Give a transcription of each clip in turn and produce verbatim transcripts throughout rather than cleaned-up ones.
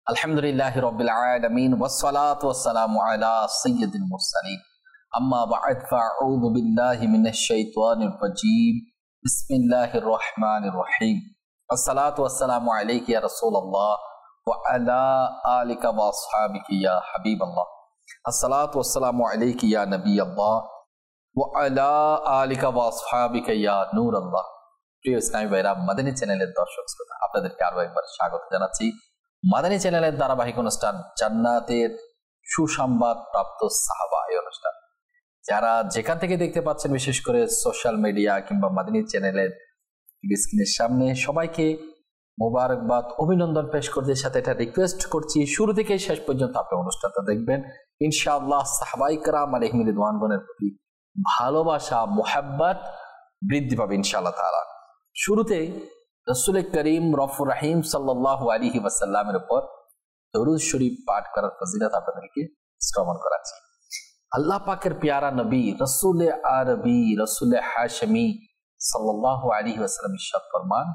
আলহামদুলিল্লাহি রাব্বিল আলামিন ওয়াসসালাতু ওয়াসসালামু আলা সাইয়্যিদিল মুরসালিন আম্মা বা'দ ফাআউযু বিল্লাহি মিনাশ শাইতানির রাজীম বিসমিল্লাহির রহমানির রহিম আসসালাতু ওয়াসসালামু আলাইকা ইয়া রাসূলুল্লাহ ওয়া আলা আলিকা ওয়া আসহাবিকা ইয়া হাবিবাল্লাহ আসসালাতু ওয়াসসালামু আলাইকা ইয়া নবিয়াল্লাহ ওয়া আলা আলিকা ওয়া আসহাবিকা ইয়া নূরাল্লাহ। প্রিয় ইসলামী ভাইরা, মাদানী চ্যানেলের দর্শক শ্রোতা, আপনাদেরকে আরো একবার স্বাগত জানাচ্ছি মাদানী চ্যানেলের ধারাবাহিক অনুষ্ঠান জান্নাতের সুসংবাদ প্রাপ্ত সাহাবা এই অনুষ্ঠান। যারা যেখান থেকে দেখতে পাচ্ছেন, বিশেষ করে সোশ্যাল মিডিয়া কিংবা মাদানী চ্যানেলের স্ক্রিনের সামনে, সবাইকে মোবারকবাদ অভিনন্দন পেশ করতে, সাথে এটা রিকোয়েস্ট করছি শুরু থেকে শেষ পর্যন্ত আপনি অনুষ্ঠানটা দেখবেন। ইনশাআল্লাহ সাহাবায়ে কেরাম আলাইহিম রিদওয়ানগণের প্রতি ভালোবাসা মুহাব্বত বৃদ্ধি পাবে ইনশাআল্লাহ তাআলা। শুরুতে রাসূল করিম রফুর রহিম সাল্লাল্লাহু আলাইহি ওয়াসাল্লামের উপর দরুদ শরীফ পাঠ করার ফজিলত আপনাদেরকে শ্রবণ করাচ্ছি। আল্লাহ পাকের প্যারা নবী রাসূল আরবি রাসূল হাশমি সাল্লাল্লাহু আলাইহি ওয়াসাল্লাম ইরশাদ ফরমান,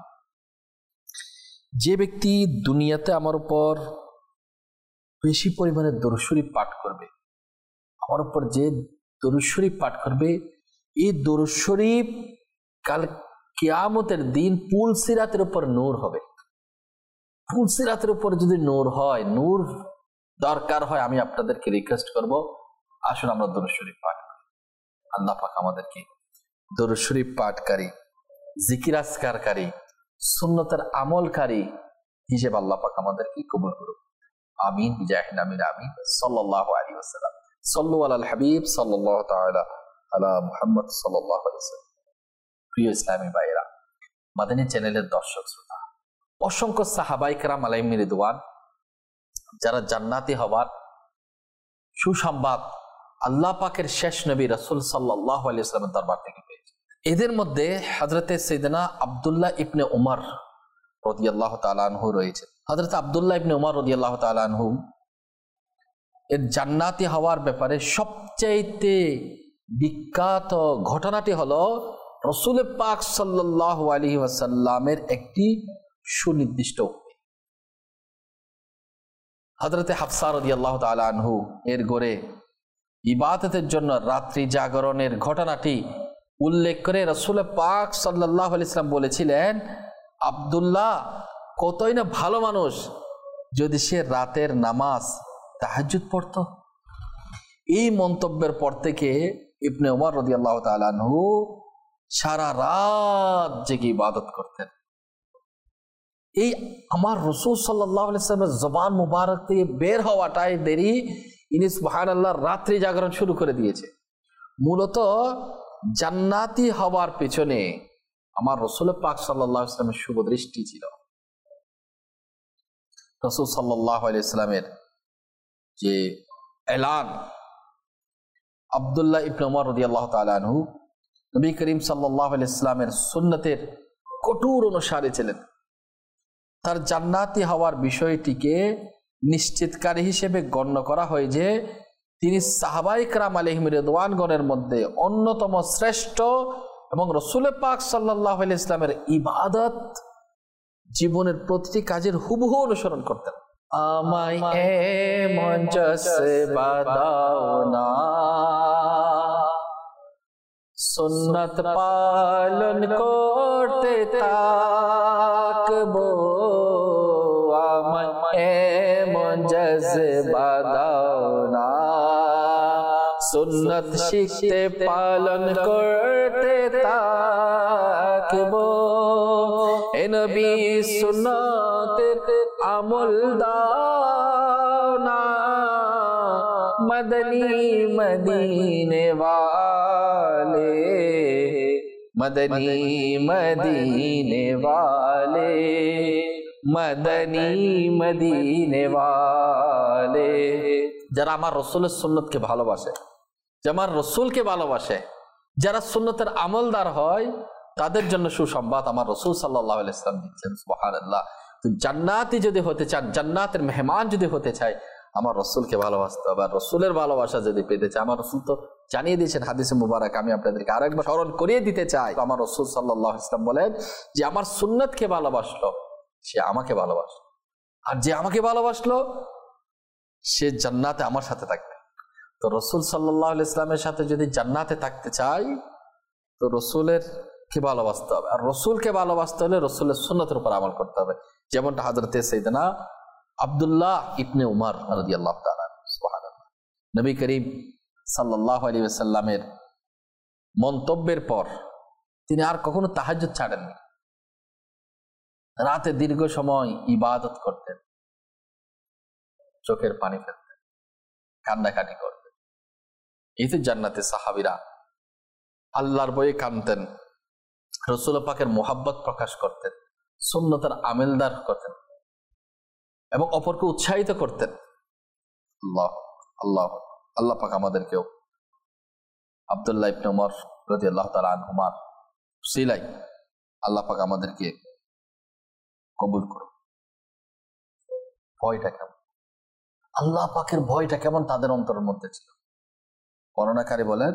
যে ব্যক্তি দুনিয়াতে আমার উপর বেশি পরিমাণে দরুদ শরীফ পাঠ করবে, আমার উপর যে দরুদ শরীফ পাঠ করবে, এই দরুদ শরীফ কাল কিয়ামতের দিন পুল সিরাতের উপর নূর হবে। পুল সিরাতের উপর যদি নূর হয়, নূর দরকার হয়, আমি আপনাদেরকে রিকোয়েস্ট করব, আসুন আমরা দরুদ শরীফ পাঠ করি। আল্লাহ পাক আমাদেরকে দরুদ শরীফ পাঠকারী, জিকির আজকারকারী, সুন্নতের আমলকারী হিসেবে আল্লাহ পাক আমাদেরকে কবুল করুন। আমিন বিজাহিন আমিন আমিন। সাল্লাল্লাহু আলাইহি ওয়াসাল্লাম। সাল্লু আলাল হাবিব সাল্লাল্লাহু তাআলা আলা মুহাম্মদ সাল্লাল্লাহু আলাইহি ওয়াসাল্লাম। প্রিয় ইসলামী ভাইরা, মাদানী চ্যানেলের দর্শক শ্রোতা, অসংখ্য সাহাবায়ে কেরাম আলাইহিম রিদওয়ান যারা জান্নাতি হবার সুসংবাদ আল্লাহ পাকের শেষ নবী রাসূল সাল্লাল্লাহু আলাইহি ওয়াসাল্লামের দরবার থেকে পেয়েছে। এদের মধ্যে হযরতে সাইয়েদনা আব্দুল্লাহ ইবনে উমর রাদিয়াল্লাহু তাআলা আনহু রয়েছে। হযরত আব্দুল্লাহ ইবনে উমর রাদিয়াল্লাহু তাআলা আনহু এর জান্নাতি হওয়ার ব্যাপারে সবচাইতে বিখ্যাত ঘটনাটি হলো রাসূল পাক সাল্লাল্লাহু আলাইহি ওয়াসাল্লামের একটি সুনির্দিষ্ট উক্তি। হযরতে হাফসা রাদিয়াল্লাহু তাআলা আনহু এর ঘরে ইবাদতের জন্য রাত্রি জাগরণের ঘটনাটি উল্লেখ করে রাসূল পাক সাল্লাল্লাহু আলাইহি ওয়াসাল্লাম বলেছিলেন, আব্দুল্লাহ কতই না ভালো মানুষ যদি সে রাতের নামাজ তাহাজ্জুদ পড়তো। এই মন্তব্যের পর থেকে ইবনে উমর রাদিয়াল্লাহু তাআলা আনহু সারা রাত জেগে ইবাদত করতেন। এই আমার রাসূল সাল্লাল্লাহু আলাইহি ওয়াসাল্লামের জবান মুবারক থেকে বের হওয়াটাই দেরি, ইনি সুবহানাল্লাহ রাত্রি জাগরণ শুরু করে দিয়েছে। মূলত জান্নাতি হওয়ার পেছনে আমার রাসূল পাক সাল্লাল্লাহু আলাইহি ওয়াসাল্লামের শুভ দৃষ্টি ছিল। রাসূল সাল্লাল্লাহু আলাইহি ওয়াসাল্লামের যে এলান, আব্দুল্লাহ ইবনে উমর রাদিয়াল্লাহু তাআলা আনহু নবী করিম সাল্লাল্লাহু আলাইহি ওয়াসাল্লামের সুন্নতের কঠোর অনুসারী ছিলেন। তার জান্নাতি হওয়ার বিষয়টিকে নিশ্চিতকারী হিসেবে গণ্য করা হয় যে তিনি সাহাবায়ে কেরাম আলাইহিম রিদওয়ানগণের মধ্যে অন্যতম শ্রেষ্ঠ এবং রাসূল পাক সাল্লাল্লাহু আলাইহি ওয়াসাল্লামের ইবাদত জীবনের প্রতিটি কাজের হুবহু অনুসরণ করতেন। আমায় এমন জজবা দাও না, সুন্নত পালন করতে থাকবো, আমায় এমন জজবা দাও না, সুন্নত শিখতে পালন করতে থাকবো, এ নবী সুন্নতের আমল দাও না, মদনী মদিনে वाले मदनी मदीने वाले मदनी मदीने वाले। যারা আমার রাসূলের সুন্নতকে ভালোবাসে, যারা আমার রাসূলকে ভালোবাসে, যারা সুন্নতের আমলদার হয়, তাদের জন্য সুসংবাদ আমার রাসূল সাল্লাল্লাহু আলাইহি ওয়াসাল্লাম দিচ্ছেন। সুবহানাল্লাহ। তো জান্নাতি যদি হতে চান, জান্নাতের মেহমান যদি হতে চায়, আমার রাসূলকে ভালোবাসতে হবে। আর রাসূলের ভালোবাসা যদি পেতে চায়, আমার রাসূল তো জানিয়ে দিয়েছেন হাদিসে মুবারক, আমি আপনাদেরকে আরেকবার স্মরণ করিয়ে দিতে চাই। আমার রাসূল সাল্লাল্লাহু আলাইহি ওয়াসাল্লাম বলেন যে আমার সুন্নতকে ভালোবাসলো, সে আমাকে ভালোবাসে। আর যে আমাকে ভালোবাসলো সে জান্নাতে আমার সাথে থাকবে। তো রসুল সাল্লাল্লাহু আলাইহি ইসলামের সাথে যদি জান্নাতে থাকতে চাই তো রসুলের কে ভালোবাসতে হবে, আর রসুলকে ভালোবাসতে হলে রসুলের সুন্নতের উপর আমল করতে হবে। যেমনটা হযরতে সাইয়েদনা আব্দুল্লাহ ইবনে উমর রাদিয়াল্লাহু তাআলা সুবহানাল্লাহ, নবী করিম সাল্লাল্লাহু আলাইহি ওয়াসাল্লামের মন্তব্যের পর তিনি আর কখনো তাহাজ্জুদ ছাড়েননি। রাতে দীর্ঘ সময় ইবাদত করতেন, চোখের পানি ফেলতেন, কান্নাকাটি করতেন। এই তো জান্নাতে সাহাবীরা আল্লাহর বয়ে কাঁদতেন, রাসূল পাকের মোহাব্বত প্রকাশ করতেন, সুন্নতের আমেলদার করতেন এবং অপরকে উৎসাহিত করতেন। আল্লাহ আল্লাহ আল্লাহ পাক আমাদেরকেও আব্দুল্লাহ ইবনে উমর রাদিয়াল্লাহু তাআলা আনহুমার সিলাই আল্লাহ পাক আমাদেরকে কবুল করুন। ভয়টা কেমন, আল্লাহ পাকের ভয়টা কেমন তাদের অন্তরের মধ্যে ছিল। বর্ণনাকারী বলেন,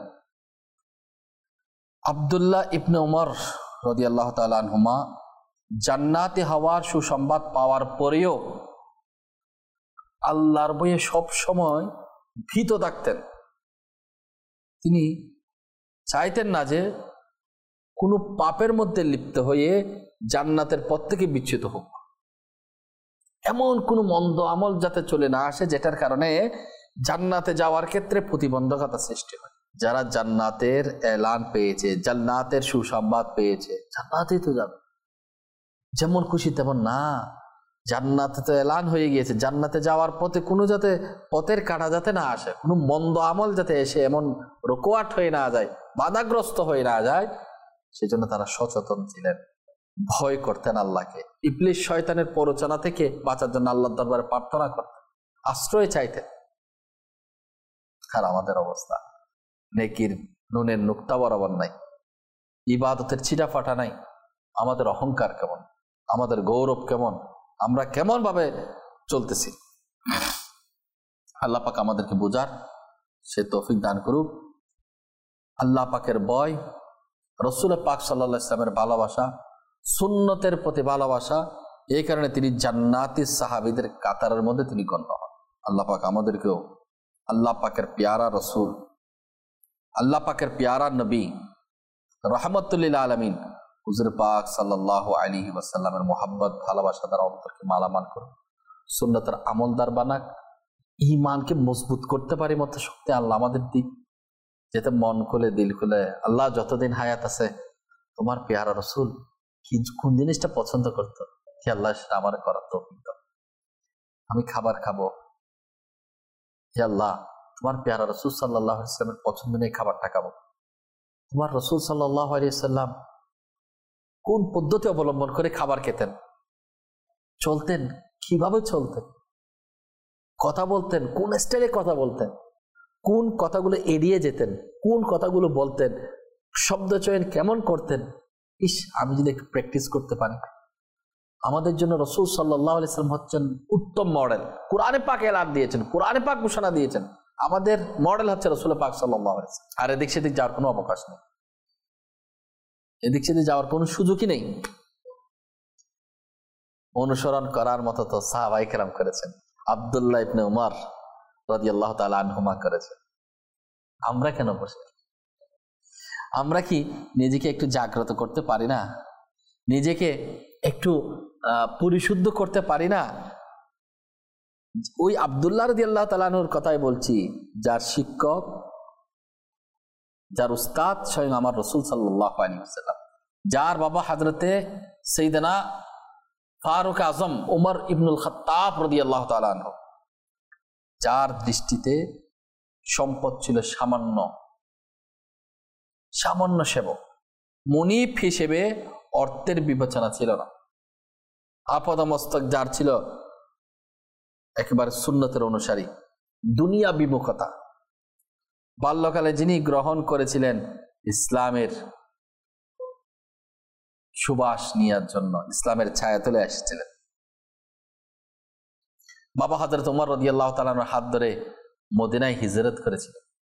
আব্দুল্লাহ ইবনে উমর রাদিয়াল্লাহু তাআলা আনহুমা জান্নাতে হওয়ার সুসংবাদ পাওয়ার পরেও আল্লাহর ভয়ে সব সময় ভীত থাকতেন। তিনি চাইতেন না যে কোনো পাপের মধ্যে লিপ্ত হয়ে জান্নাতের পথ থেকে বিচ্যুত হোক, এমন কোনো মন্দ আমল যাতে চলে না আসে যেটার কারণে জান্নাতে যাওয়ার ক্ষেত্রে প্রতিবন্ধকতা সৃষ্টি হয়। যারা জান্নাতের এলান পেয়েছে, জান্নাতের সুসংবাদ পেয়েছে, জান্নাতেই তো যাবে, যেমন খুশি তেমন না। জান্নাতে তো এলান হয়ে গিয়েছে, জান্নাতে যাওয়ার পথে কোনো যাতে পথের কাটা যাতে না আসে, কোনো মন্দ আমল যাতে এসে এমন রোকওয়াট হয়ে না যায়, বাধাগ্রস্ত হয়ে না যায়, সেজন্য তারা সচেতন ছিলেন, ভয় করতেন আল্লাহকে। ইবলিস শয়তানের প্ররোচনা থেকে বাঁচার জন্য আল্লাহর দরবারে প্রার্থনা করতেন, আশ্রয় চাইতেন। আর আমাদের অবস্থা, নেকির নুনের নুক্তা বরাবর নাই, ইবাদতের ছিটা ফাটা নাই। আমাদের অহংকার কেমন, আমাদের গৌরব কেমন, আমরা কেমন ভাবে চলতেছি। আল্লাহ পাক আমাদেরকে বোঝার সে তৌফিক দান করুক। আল্লাহ পাকের ভয়, রাসূল পাক সাল্লাল্লাহু আলাইহি ওয়াসাল্লামের ভালোবাসা, সুন্নতের প্রতি ভালোবাসা, এই কারণে তিনি জান্নাতি সাহাবীদের কাতারের মধ্যে তিনি গণ্য হন। আল্লাহ পাক আমাদেরকেও আল্লাহ পাকের প্যারা রসুল, আল্লাহ পাকের প্যারা নবী রাহমাতুল লিল আলামিন হুজুর পাক সাল্লাল্লাহু আলাইহি ওয়াসাল্লামের মোহাব্বত ভালোবাসা দ্বারা অন্তরকে মালামাল করুন, সুন্নতের আমলদার বানাক, ঈমানকে মজবুত করতে পারি মতো শক্তি আল্লাহ আমাদের দিক, যেতে মন খুলে দিল খুলে আল্লাহ যতদিন হায়াত আছে তোমার প্যারা রসুল কি কোন জিনিসটা পছন্দ করতো, কি আল্লাহ সেটা আমার করার তৌফিক দাও। আমি খাবার খাবো, হে আল্লাহ তোমার প্যারা রসুল সাল্লাল্লাহু আলাইহি ওয়াসাল্লামের পছন্দ নিয়ে খাবারটা খাবো। তোমার রসুল সাল্লাল্লাহু আলাইহি ওয়াসাল্লাম কোন পদ্ধতি অবলম্বন করে খাবার খেতেন, চলতেন, কিভাবে চলতেন, কথা বলতেন, কোন স্টাইলে কথা বলতেন, কোন কথাগুলো এড়িয়ে যেতেন, কোন কথাগুলো বলতেন, শব্দ চয়ন কেমন করতেন। ইস, আমি যদি একটু প্র্যাকটিস করতে পারি। আমাদের জন্য রাসূল সাল্লাল্লাহু আলাইহি ওয়াসাল্লাম হচ্ছেন উত্তম মডেল। কোরআনে পাক এলান দিয়েছেন, কোরআনে পাক ঘোষণা দিয়েছেন, আমাদের মডেল হচ্ছে রাসূল পাক সাল্লাল্লাহু আলাইহি ওয়াসাল্লাম। আর এদিক সেদিক যাওয়ার কোনো অবকাশ নেই, এদিক সেদিক যাওয়ার কোনো সুযোগই নেই। অনুসরণ করার মতো তো সাহাবায়ে কেরাম করেছেন, আব্দুল্লাহ ইবনে উমর রাদিয়াল্লাহু তাআলা আনহুমা করেছেন। আমরা কেন বসে, আমরা কি নিজেকে একটু জাগ্রত করতে পারি না, নিজেকে একটু পরিশুদ্ধ করতে পারি না? ওই আব্দুল্লাহ রাদিয়াল্লাহু তাআলা আনহুর কথাই বলছি, যার শিক্ষক, যার উস্তাদ স্বয়ং আমার রাসূল সাল্লাল্লাহু আলাইহি ওয়াসাল্লাম, যার বাবা হযরতে সাইয়েদনা ফারুক আজম উমর ইবনুল খাত্তাব রাদিয়াল্লাহু তাআলা আনহু, যার দৃষ্টিতে সম্পদ ছিল সামান্য, সামান্য সেবক, মুনিফ হিসেবে অর্থের বিবেচনা ছিল না, আপাদমস্তক যার ছিল একেবারে সুন্নতের অনুসারী, দুনিয়া বিমুখতা। বাল্যকালে যিনি গ্রহণ করেছিলেন ইসলামের সুবাস নেওয়ার জন্য, ইসলামের ছায়া তুলে এসেছিলেন, বাবা হযরত ওমর রাদিয়াল্লাহু তাআলা আনহুর হাত ধরে মদিনায় হিজরত করেছিলেন।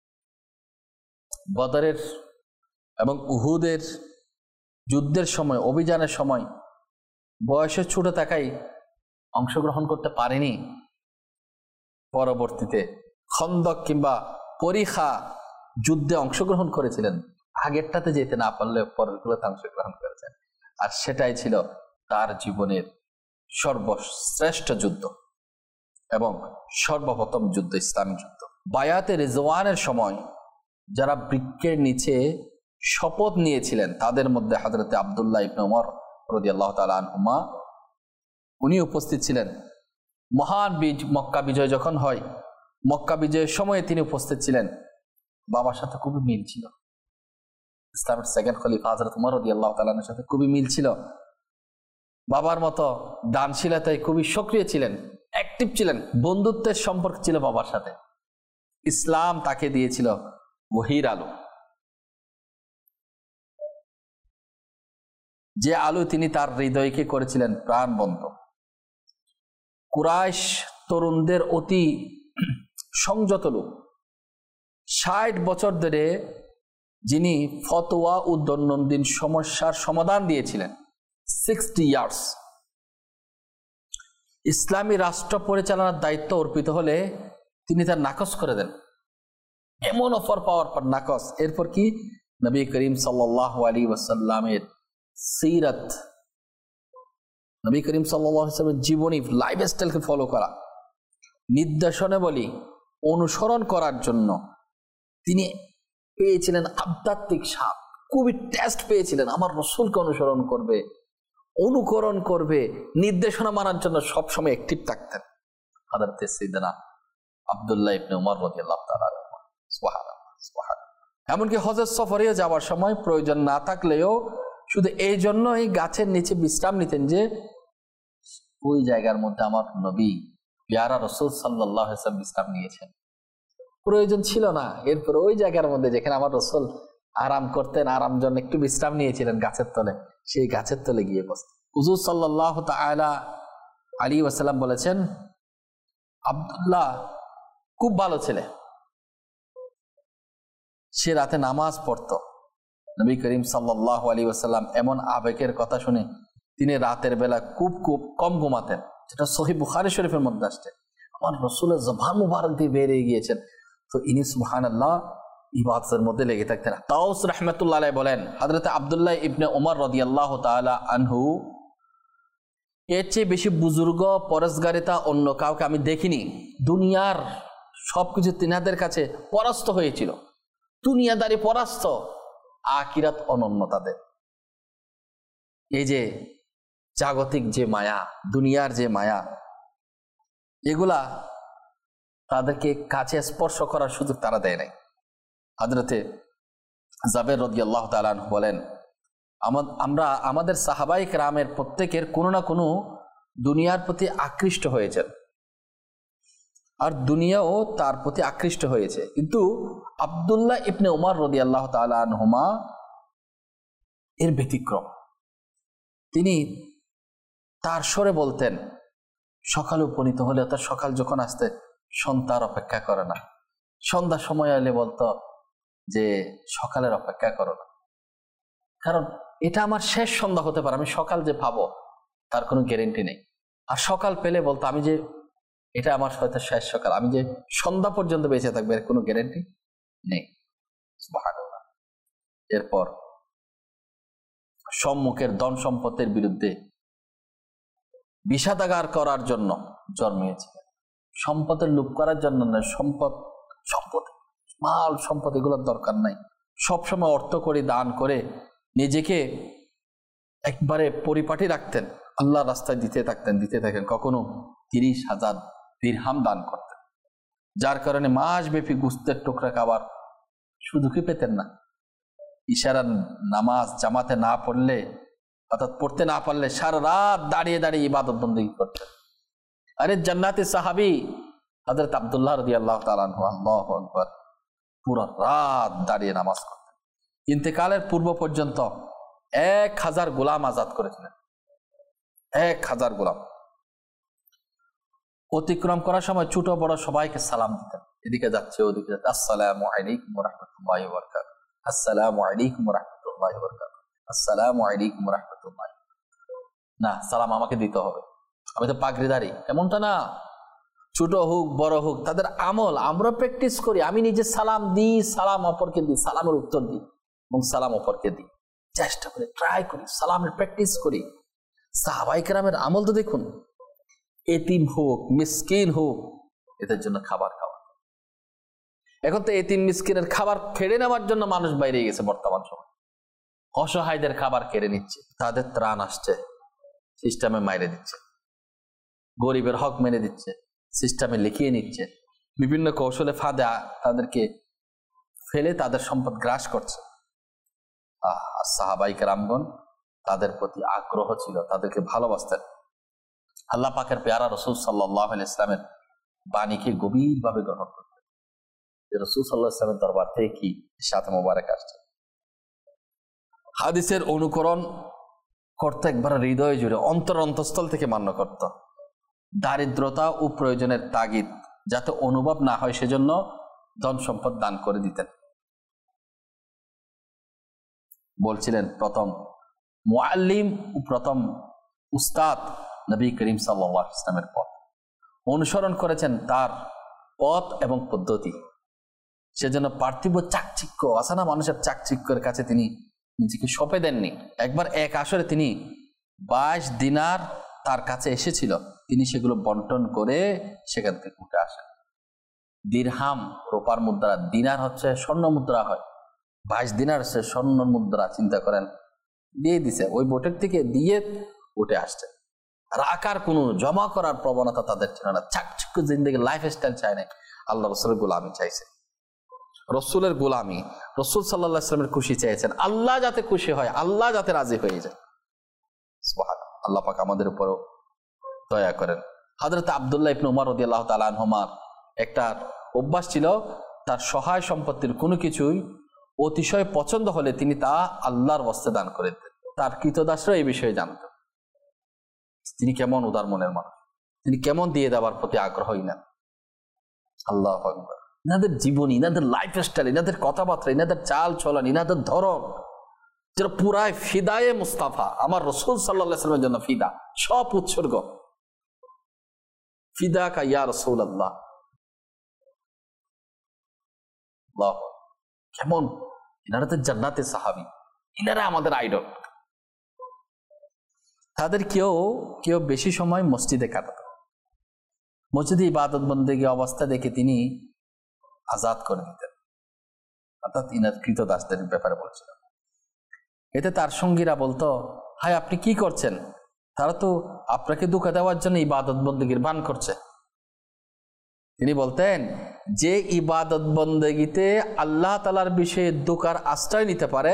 বদরের এবং উহুদের যুদ্ধের সময়, অভিযানের সময় বয়সে ছোট থাকায় অংশগ্রহণ করতে পারেনি। পরবর্তীতে খন্দক কিংবা পরিখা যুদ্ধে অংশগ্রহণ করেছিলেন, আগেরটাতে যেতে না পারলে পরেরগুলোতে অংশগ্রহণ করেছেন। আর সেটাই ছিল তার জীবনের সর্বশ্রেষ্ঠ যুদ্ধ এবং সর্বপ্রথম যুদ্ধ, ইসলামী যুদ্ধ। বায়াতে রিজওয়ানের সময় যারা বৃক্ষের নিচে শপথ নিয়েছিলেন তাদের মধ্যে হযরতে আব্দুল্লাহ ইবনে ওমর রাদিয়াল্লাহু তাআলা আনহুমা উনি উপস্থিত ছিলেন। মহান বীজ মক্কা বিজয় যখন হয়, মক্কা বিজয়ের সময়ে তিনি উপস্থিত ছিলেন। বাবার সাথে খুবই মিল ছিল, ইসলামের সেকেন্ড খলিফা হযরত ওমর রাদিয়াল্লাহু তাআলা এর সাথে খুবই মিল ছিল। বাবার মতো দানশীলতায় খুবই সক্রিয় ছিলেন, অ্যাক্টিভ ছিলেন, বন্ধুত্বের সম্পর্ক ছিল বাবার সাথে। ইসলাম তাকে দিয়েছিল ওহীর আলো, যে আলো তিনি তার হৃদয়কে করেছিলেন প্রাণবন্ত। কুরাইশ তরুণদের অতি সংযত লোক, ষাট বছর ধরে যিনি ফতোয়া ও দৈনন্দিন সমস্যার সমাধান দিয়েছিলেন, সিক্সটি ইয়ার্স। ইসলামী রাষ্ট্র পরিচালনার দায়িত্ব অর্পিত হলে তিনি তার নাকচ করে দেন, এমন অফার পাওয়ার পর নাকচ। এরপর কি, নবী করিম সাল্লাল্লাহু আলাইহি ওয়াসাল্লামের সিরাত, নবী করিম সাল্লাল্লাহু আলাইহি ওয়াসাল্লামের জীবনী, লাইফস্টাইলকে ফলো করা, নির্দেশনা বলি অনুসরণ করার জন্য তিনি পেয়েছিলেন আধ্যাত্মিক স্বাদ, খুবই টেস্ট পেয়েছিলেন। আমার রাসূলকে অনুসরণ করবে, অনুকরণ করবে, নির্দেশনা মানার জন্য সবসময় অ্যাক্টিভ থাকতেন হযরত সাইয়েদনা আব্দুল্লাহ ইবনে ওমর রাদিয়াল্লাহু তাআলা আনহু। সুবহানাল্লাহ, সুবহানাল্লাহ। এমনকি হজের সফরে যাওয়ার সময় প্রয়োজন না থাকলেও শুধু এই জন্যই গাছের নিচে বিশ্রাম নিতেন যে ওই জায়গার মধ্যে আমার নবী প্যারা রাসূল সাল্লাল্লাহু আলাইহি ওয়াসাল্লাম বিশ্রাম নিয়েছেন। প্রয়োজন ছিল না, এরপর ওই জায়গার মধ্যে যেখানে আমার রাসূল আরাম করতেন, আরাম জন্য একটু বিশ্রাম নিয়েছিলেন গাছের তলে, সেই গাছের তলে গিয়ে বসতেন। হুজুর সাল্লাল্লাহু তাআলা আলাইহি ওয়াসাল্লাম বলেছেন, আব্দুল্লাহ খুব ভালো ছেলে, সে রাতে নামাজ পড়তো। নবী করিম সাল্লাল্লাহু আলাইহি ওয়াসাল্লাম এমন আবেগের কথা শুনে তিনি রাতের বেলা খুব খুব কম ঘুমাতেন, যেটা সহিহ বুখারী শরীফের মধ্যে আসছে। আমার রাসূলের জবান মুবারক দিয়ে বেরিয়ে গিয়েছেন, তো ইনি সুবহানাল্লাহ ইবাদতের মধ্যে লেগে থাকতেন। তাওস রাহমাতুল্লাহ আলাইহি বলেন, হযরত আব্দুল্লাহ ইবনে ওমর রাদিয়াল্লাহু তাআলা আনহু এর চেয়ে বেশি বুজুর্গ পরহেজগারিতা অন্য কাউকে আমি দেখিনি। দুনিয়ার সবকিছু তিনাদের কাছে পরাস্ত হয়েছিল, দুনিয়াদারি পরাস্ত, আখিরাত অনন্য তাদের। এই যে জাগতিক যে মায়া, দুনিয়ার যে মায়া, এগুলা তাদেরকে কাছে স্পর্শ করার সুযোগ তারা দেয় নাই। হযরতে জাবের রাদিয়াল্লাহু তাআলা আনহু বলেন, আমরা আমাদের সাহাবায়ে কেরামের প্রত্যেকের কোনো না কোনো দুনিয়ার প্রতি আকৃষ্ট হয়েছেন, আর দুনিয়াও তার প্রতি আকৃষ্ট হয়েছে। কিন্তু আব্দুল্লাহ ইবনে ওমর রাদিয়াল্লাহু তাআলা আনহুমা এর ব্যতিক্রম। তিনি তার স্বরে বলতেন, সকালে উপনীত হলে, তার সকাল যখন আসতে সন্ধ্যার অপেক্ষা করে না, সন্ধ্যা সময় এলে বলতো যে সকালের অপেক্ষা করো না, কারণ এটা আমার শেষ সন্ধ্যা হতে পারে, আমি সকাল যে পাবো তার কোনো গ্যারেন্টি নেই। আর সকাল পেলে বলতো আমি যে এটা আমার হয়তো শেষ সকাল, আমি যে সন্ধ্যা পর্যন্ত বেঁচে থাকবে এর কোনো গ্যারেন্টি নেই। সুবহানাল্লাহ। এরপর সম্মুখের ধন সম্পদের বিরুদ্ধে বিষাদাগার করার জন্য জন্মেছিলেন, সম্পদের লোভ করার জন্য নয়। সম্পদ সম্পদ মাল সম্পদ এগুলোর দরকার নাই, সবসময় অর্থ করে দান করে নিজেকে একবারে পরিপাটি রাখতেন, আল্লাহর রাস্তায় দিতে থাকতেন দিতে থাকেন কখনো তিরিশ হাজার দিরহাম দান করতেন, যার কারণে মাসব্যাপী গুস্তের টুকরা খাবার সুযোগই পেতেন না। ইশারার নামাজ জামাতে না পড়লে, অর্থাৎ পড়তে না পারলে সারা রাত দাঁড়িয়ে দাঁড়িয়ে ইবাদত বন্দেগী করতেন। আরে জান্নাতি সাহাবী হযরত আব্দুল্লাহ রাদিয়াল্লাহু তাআলা আনহু, আল্লাহু আকবার, পুরো রাত দাঁড়িয়ে নামাজ করতেন। ইন্তেকালের পূর্ব পর্যন্ত এক হাজার গোলাম আজাদ করেছিলেন, এক হাজার গোলাম। অতিক্রম করার সময় ছোট বড় সবাইকে সালাম দিতেন, এদিকে যাচ্ছে ওদিকে যাচ্ছে, আসসালামু আলাইকুম ওয়া রাহমাতুল্লাহি ওয়া বারাকাতুহু, আসসালামু আলাইকুম ওয়া রাহমাতুল্লাহি ওয়া বারাকাতুহু, আসসালামু আলাইকুম ওয়া রাহমাতুল্লাহি। না, সালাম আমাকে দিতে হবে, আমি তো পাগড়িদারি, এমনটা না। ছোট হোক বড় হোক, তাদের আমল আমরা প্র্যাকটিস করি। আমি নিজে সালাম দিই, সালাম অপরকে দিই, সালামের উত্তর দিই এবং সালাম অপরকে দিই। চেষ্টা করি, ট্রাই করি, সালামের প্র্যাকটিস করি। সাহাবায়ে কেরামের আমল তো দেখুন, এতিম হোক মিসকিন হোক, এদের জন্য খাবার খাওয়া। এখন তো এতিম মিসকিনের খাবার কেড়ে নেওয়ার জন্য মানুষ বাইরে গেছে বর্তমান সময়। অসহায়দের খাবার কেড়ে নিচ্ছে, তাদের ত্রাণ আসছে, সিস্টেমে মাইরে দিচ্ছে, গরিবের হক মেরে দিচ্ছে, সিস্টেমে লিখিয়ে নিচ্ছে, বিভিন্ন কৌশলে ফাঁদে তাদেরকে ফেলে তাদের সম্পদ গ্রাস করছে। আহ সাহাবায়ে কেরামগণ তাদের প্রতি আগ্রহ ছিল, তাদেরকে ভালোবাসতেন। আল্লাহ পাকের পেয়ারা রাসূল সাল্লাল্লাহু আলাইহি ওয়াসাল্লামের বাণীকে গভীরভাবে গ্রহণ করতেন। রাসূল সাল্লাল্লাহু আলাইহি ওয়াসাল্লামের দরবার থেকে কি সাথে মোবারক আসছে, হাদিসের অনুকরণ করতে একবার হৃদয় জুড়ে অন্তর অন্তঃস্থল থেকে মান্য করত। দারিদ্রতা ও প্রয়োজনের তাগিদ যাতে অনুভব না হয় সেজন্য ধন সম্পদ দান করে দিতেন। বলছিলেন প্রথম মুআল্লিম ও প্রথম উস্তাদ নবী করিম সাল্লাল্লাহু আলাইহি ওয়াসাল্লামের পথ অনুসরণ করেছেন, তার পথ এবং পদ্ধতি। সেজন্য পার্থিব চাকচিক্য আছে না, মানুষের চাকচিক্যের কাছে তিনি নিজেকে সঁপে দেননি। একবার এক আসরে তিনি বাইশ দিনার তার কাছে এসেছিল, তিনি সেগুলো বন্টন করে সেখান থেকে উঠে আসেন। দিরহাম রূপার মুদ্রা, দিনার হচ্ছে স্বর্ণ মুদ্রা হয়, বাইশ দিনার হচ্ছে স্বর্ণ মুদ্রা। চিন্তা করেন, দিয়ে দিছে, ওই বোটের থেকে দিয়ে উঠে আসছে। রাখার কোনো জমা করার প্রবণতা তাদের ছিল না। চাকচিক্য জিন্দেগি লাইফ স্টাইল চায় নাই, আল্লাহ রসুলের গোলামি চাইছে। রসুলের গোলামি, রসুল সাল্লাল্লাহু আলাইহি ওয়াসাল্লামের খুশি চেয়েছেন, আল্লাহ যাতে খুশি হয়, আল্লাহ যাতে রাজি হয়ে যায়। সুবহানাল্লাহ, আল্লাহ পাক আমাদের উপরও দয়া করেন। হযরত আব্দুল্লাহ ইবনে উমর রাদিয়াল্লাহু তাআলা আনহুমার একটা অভ্যাস ছিল, তার সহায় সম্পত্তির কোনো কিছুই অতিশয় পছন্দ হলে তিনি তা আল্লাহর ওয়াস্তে দান করে দিতেন। তার কৃতদাসরা এই বিষয়ে জানত তিনি কেমন উদার মনের মানুষ, তিনি কেমন দিয়ে দেওয়ার প্রতি আগ্রহী নেন। আল্লাহু আকবার। ইনাদের জীবনী, ইনাদের লাইফ স্টাইল, ইনাদের কথাবার্তা, ইনাদের চাল চলন, ইনাদের ধরন যেটা পুরাই ফিদায়ে মুস্তাফা, আমার রাসূল সাল্লাল্লাহু আলাইহি ওয়াসাল্লামের জন্য ফিদা, সব উৎসর্গ। ফিদা কা ইয়া রাসূলুল্লাহ। আল্লাহ, কেমন ইনারা তো জান্নাতের সাহাবী, ইনারা আমাদের আইডল। তাদের কেউ কেউ বেশি সময় মসজিদে কাটাত। মসজিদে ইবাদত বন্দেগী অবস্থা দেখে তিনি আজাদ করে দিতেন, অর্থাৎ ইনার কৃতদাসদের ব্যাপারে বলছিল। এতে তার সঙ্গীরা বলতো, হাই আপনি কি করছেন? তারা তো আপনাকে ধোঁকা দেওয়ার জন্য ইবাদত বন্দেগীর বান করছে। তিনি বলতেন, যে ইবাদত বন্দেগীতে আল্লাহ তাআলার বিষয়ে ধোঁকার আশ্রয় নিতে পারে,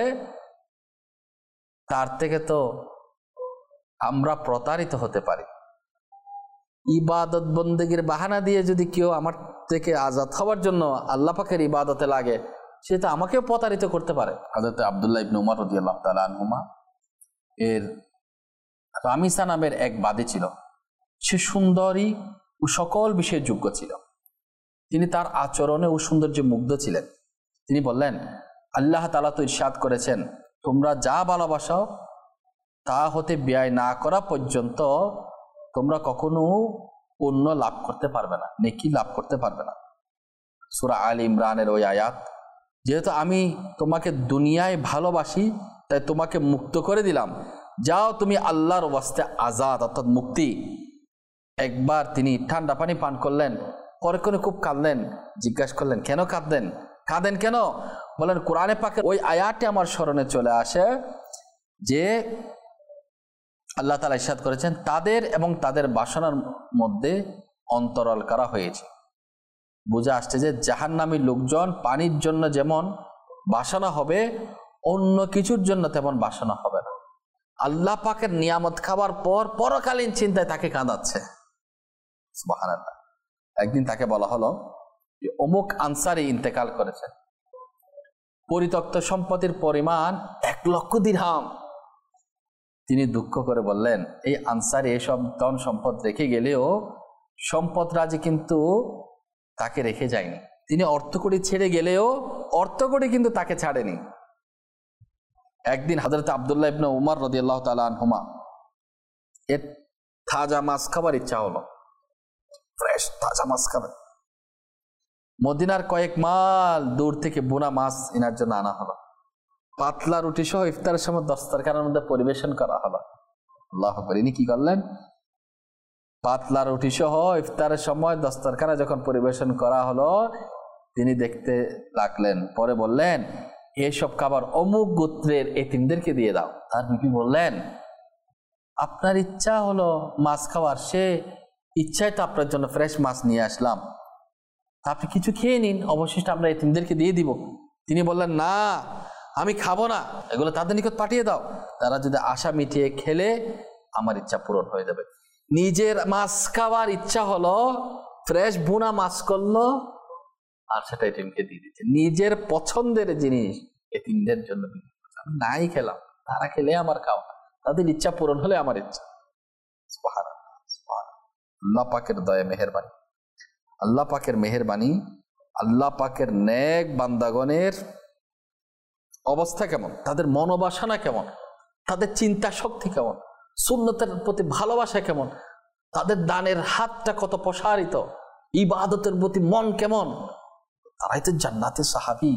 তার থেকে তো আমরা প্রতারিত হতে পারি। ইবাদত বন্দেগীর বাহানা দিয়ে যদি কেউ আমার থেকে আজাদ হওয়ার জন্য আল্লাহ পাকের ইবাদতে লাগে, সে তো আমাকেও প্রতারিত করতে পারে। হযরত আব্দুল্লাহ ইবনে উমর রাদিয়াল্লাহু তাআলা আনহুমা এর রামিসা নামের এক বাদী ছিল। সে সুন্দরী ও সকল বিষয়ে যোগ্য ছিল। তিনি তার আচরণে ও সৌন্দর্যে মুগ্ধ ছিলেন। তিনি বললেন, আল্লাহ তাআলা তো ইরশাদ করেছেন, তোমরা যা ভালোবাসো তা হতে ব্যয় না করা পর্যন্ত তোমরা কখনো পুণ্য লাভ করতে পারবে না, নেকি লাভ করতে পারবে না। সূরা আলে ইমরানের ওই আয়াত, যেহেতু আমি তোমাকে দুনিয়ায় ভালোবাসি তাই তোমাকে মুক্ত করে দিলাম, যাও তুমি আল্লাহর ওয়াস্তে আজাদ, অর্থাৎ মুক্তি। একবার তিনি ঠান্ডা পানি পান করলেন, পরে করে খুব কাঁদলেন। জিজ্ঞাসা করলেন, কেন কাঁদলেন? কাঁদেন কেন? বলেন, কোরআনে পাকের ওই আয়াতটি আমার স্মরণে চলে আসে যে আল্লাহ তাআলা ইরশাদ করেছেন, তাদের এবং তাদের বাসনার মধ্যে অন্তরাল করা হয়েছে। বুঝে আসছে যে জাহান্নামী লোকজন পানির জন্য যেমন বাসনা হবে, অন্য কিছুর জন্য তেমন বাসনা হবে না। আল্লাহ পাকের নিয়ামত খাবার পর পরকালীন চিন্তায় তাকে কাঁদাচ্ছে। সুবহানাল্লাহ। একদিন তাকে বলা হলো যে অমুক আনসারী ইন্তেকাল করেছে, পরিত্যক্ত সম্পত্তির পরিমাণ এক লক্ষ দিরহাম। তিনি দুঃখ করে বললেন, এই আনসারী এসব ধন সম্পদ রেখে গেলেও সম্পদ রাজি কিন্তু তাকে রেখে যায়নি। তিনি অর্থকড়ি ছেড়ে গেলেও অর্থকড়ি কিন্তু তাকে ছাড়েনি। একদিন হযরত আব্দুল্লাহ ইবনে উমর রাদিয়াল্লাহু তাআলা আনহুমা এর তাজা মাছ খাবার ইচ্ছা হলো, ফ্রেশ তাজা মাছ খাবেন। মদিনার কয়েক মাইল দূর থেকে বোনা মাছ এনার জন্য আনা হলো, পাতলা রুটি সহ ইফতারের সময় দস্তরখানার মধ্যে পরিবেশন করা হলো। আল্লাহু আকবার। ইনি কি করলেন? পাতলা রুটি সহ ইফতারের সময় দস্তরখানা যখন পরিবেশন করা হলো, তিনি দেখতে লাগলেন, পরে বললেন এইসব খাবার অমুক গোত্রের এতিমদেরকে দিয়ে দাও। তার বিবি বললেন, আপনার ইচ্ছা হলো মাছ খাওয়ার, সে ইচ্ছায় তো আপনার জন্য ফ্রেশ মাছ নিয়ে আসলাম, আপনি কিছু খেয়ে নিন, অবশিষ্ট আমরা এতিমদেরকে দিয়ে দিব। তিনি বললেন, না আমি খাবো না, এগুলো তাদের নিকট পাঠিয়ে দাও, তারা যদি আশা মিটিয়ে খেলে আমার ইচ্ছা পূরণ হয়ে যাবে। নিজের মাছ খাওয়ার ইচ্ছা হলো, ফ্রেশ বোনা মাছ করলো, আর সেটা এতিমকে দিয়ে দিচ্ছে। নিজের পছন্দের জিনিস এতিমদের জন্য আমি নাই খেলাম, তারা খেলে আমার খাওয়া, তাদের ইচ্ছা পূরণ হলে আমার ইচ্ছা। সুবহানাল্লাহ, সুবহানাল্লাহ। আল্লাহ পাকের দয়া মেহেরবানি, আল্লাহ পাকের মেহেরবানি, আল্লাহ পাকের নেক বান্দাগণের অবস্থা কেমন, তাদের মনোবাসনা কেমন, তাদের চিন্তা শক্তি কেমন, সুন্নতের প্রতি ভালোবাসা কেমন, তাদের দানের হাতটা কত প্রসারিত, ইবাদতের প্রতি মন কেমন, তারাই তো জান্নাতে সাহাবী।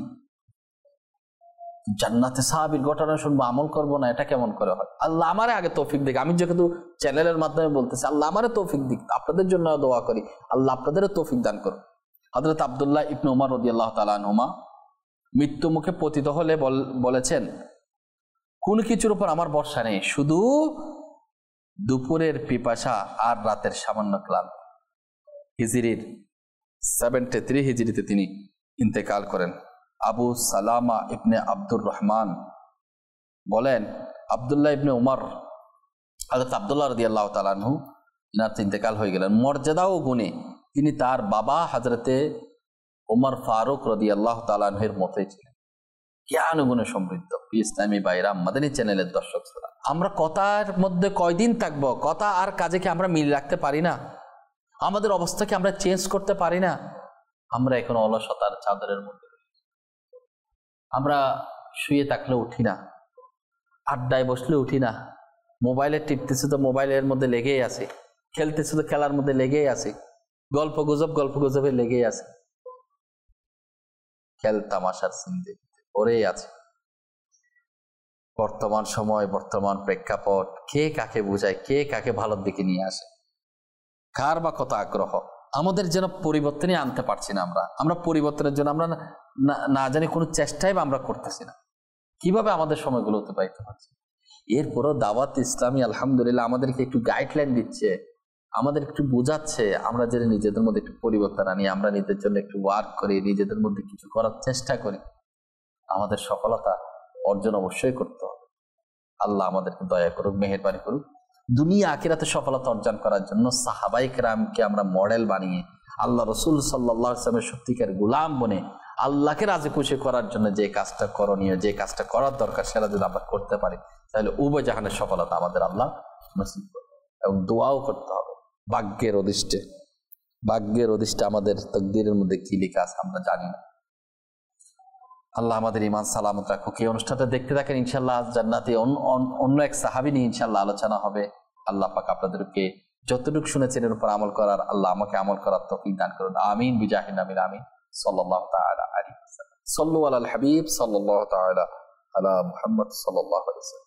জান্নাতে সাহাবীর ঘটনা শুনবো, আমল করবো না, এটা কেমন করে হয়? আল্লাহ আমারে আগে তৌফিক দিক। আমি যেহেতু চ্যানেলের মাধ্যমে বলতেছি, আল্লাহ আমারে তৌফিক দিক, আপনাদের জন্য দোয়া করি, আল্লাহ আপনাদেরও তৌফিক দান করুন। হযরত আব্দুল্লাহ ইবনে উমর রাদিয়াল্লাহু তাআলা আনহুমা মৃত্যু মুখে পতিত হলে বলেছেন, কোন কিছুর উপর আমার ভরসা নেই, শুধু দুপুরের পিপাসা আর রাতের সামান্য ক্লান্তি। হিজরির সেভেন্টি থ্রি হিজরিতে তিনি ইন্তেকাল করেন। আবু সালামা ইবনে আব্দুর রহমান বলেন, আব্দুল্লাহ ইবনে উমর, হযরত আব্দুল্লাহ রাদিয়াল্লাহু তাআলা আনহু ইনার ইন্তেকাল হয়ে গেলেন। মর্যাদা ও গুণে তিনি তার বাবা হযরতে ওমর ফারুক রাদিয়াল্লাহু তাআলা আনহুর মতোই ছিলেন, জ্ঞান ও গুণে সমৃদ্ধ। ইসলামী বাইরা মাদানী চ্যানেলের দর্শক শ্রোতা, আমরা কথার মধ্যে কয়দিন থাকবো? কথা আর কাজে কি আমরা মিল রাখতে পারি না? আমাদের অবস্থাকে আমরা চেঞ্জ করতে পারি না? আমরা এখন অলসতার চাদরের মধ্যে, আমরা শুয়ে থাকলে উঠি না, আড্ডায় বসলে উঠি না, মোবাইলে টিপতেছে তো মোবাইলের মধ্যে লেগেই আছে, খেলতেছে তো খেলার মধ্যে লেগেই আছে, গল্প গুজব গল্প গুজবে লেগেই আছে, খেল তামাশার সিন্দে পড়েই আছে। বর্তমান সময়, বর্তমান প্রেক্ষাপট, কে কাকে বোঝায়, কে কাকে ভালোর দিকে নিয়ে আসে, কার বা কত আগ্রহ, আমাদের যেন পরিবর্তনই আনতে পারছি না। আমরা আমরা পরিবর্তনের জন্য আমরা না জানি কোনো চেষ্টাই আমরা করতেছি না। কিভাবে আমাদের সময়গুলো অতিবাহিত হচ্ছে? এরপরও দাওয়াত ইসলামী আলহামদুলিল্লাহ আমাদেরকে একটু গাইডলাইন দিচ্ছে, আমাদের একটু বোঝাচ্ছে, আমরা যেন নিজেদের মধ্যে একটু পরিবর্তন আনি, আমরা নিজেদের জন্য একটু ওয়ার্ক করি, নিজেদের মধ্যে কিছু করার চেষ্টা করি, আমাদের সফলতা অর্জন অবশ্যই করতে হবে। আল্লাহ আমাদেরকে দয়া করুক, মেহেরবানি করুক। দুনিয়া আখিরাতে সফলতা অর্জন করার জন্য সাহাবায়ে কেরামকে আমরা মডেল বানিয়ে, আল্লাহ রসুল সাল্লাল্লাহু আলাইহি ওয়াসাল্লামের সত্যিকার গোলাম বনে আল্লাহকে রাজি খুশি করার জন্য যে কাজটা করণীয়, যে কাজটা করার দরকার, সেটা যদি আমরা করতে পারি, তাহলে উভয় জাহানের সফলতা আমাদের আল্লাহ নসিব করবে। এবং দোয়াও করতে হবে, ভাগ্যের অধিষ্ঠে, ভাগ্যের অধিষ্ঠে আমাদের তকদিরের মধ্যে কি লেখা আছে আমরা জানি না। আল্লাহ আমাদের ইমান সালামত রাখুক। এই অনুষ্ঠানটা দেখতে থাকেন, ইনশাল্লাহ জান্নাতে অন্য এক সাহাবী নিয়ে ইনশাল্লাহ আলোচনা হবে। আল্লাহ পাক আপনাদেরকে যতটুকু শুনেছেন এর উপর আমল করার, আল্লাহ আমাকে আমল করার তৌফিক দান করুন। আমিন বিজাহিন আমিন আমিন। সাল্লাল্লাহু তাআলা আলাইহি ওয়াসাল্লাম। সাল্লু আলাল হাবিব সাল্লাল্লাহু তাআলা আলা মুহাম্মদ সাল্লাল্লাহু আলাইহি ওয়াসাল্লাম।